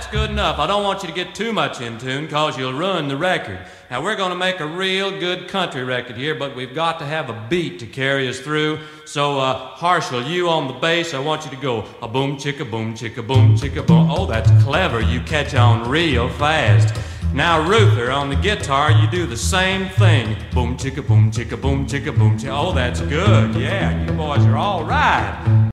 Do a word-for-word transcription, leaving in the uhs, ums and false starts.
good enough. I don't want you to get too much in tune, cause you'll ruin the record. Now we're gonna make a real good country record here, but we've got to have a beat to carry us through. So, uh, Harshal, you on the bass, I want you to go a boom chicka boom chicka boom chicka boom. Oh, that's clever. You catch on real fast. Now, Ruther, on the guitar, you do the same thing. Boom chicka boom chicka boom chicka boom chicka. Oh, that's good. Yeah, you boys are all right.